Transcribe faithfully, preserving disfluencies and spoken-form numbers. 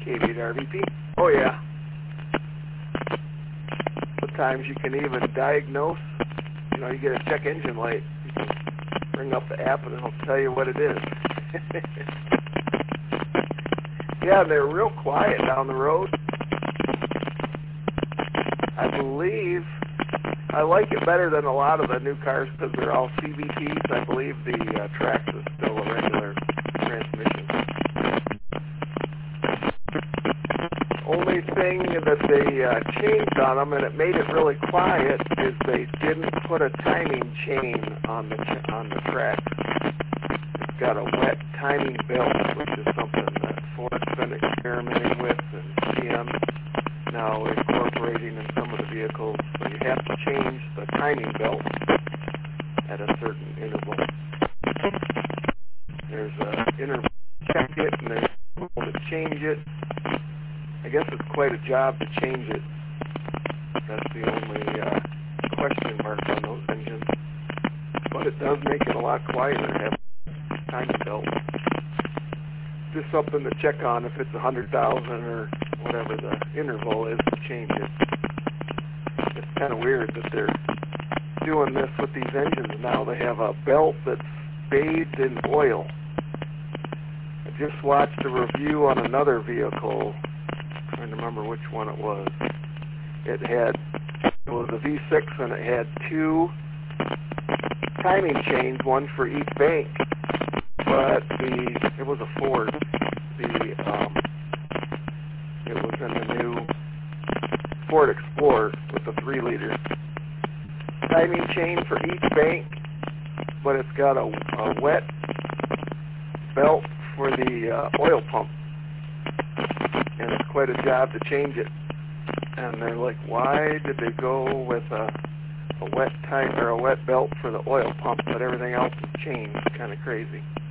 K V eight R V P. Oh yeah. Sometimes you can even diagnose, you know, you get a check engine light, you can bring up the app and it'll tell you what it is. Yeah, they're real quiet down the road. I believe, I like it better than a lot of the new cars because they're all C V Ts. I believe the uh, Trax is still a regular transmission. Only thing that they uh, changed on them, and it made it really quiet, is they didn't put a timing chain on the ch on the Trax. It's got a wet timing belt, which is something that Ford's been experimenting with, and G M now incorporating in some of the vehicles. So you have to change the timing belt at a certain interval. There's a interval to check it, and there's a interval to change it. I guess it's quite a job to change it. That's the only uh, question mark on those engines. But it does make it a lot quieter to have a timing belt. Just something to check on if it's a hundred thousand or whatever the interval is to change it. It's kind of weird that they're doing this with these engines now. They have a belt that's bathed in oil. I just watched a review on another vehicle. I'm trying to remember which one it was. It had, it was a V six and it had two timing chains, one for each bank. But the, it was a Ford. The, um, it was in the new Ford Explorer with the three liter. Timing chain for each bank, but it's got a, a wet belt for the uh, oil pump. And it's quite a job to change it. And they're like, why did they go with a, a wet time or a wet belt for the oil pump, but everything else is changed? Kind of crazy.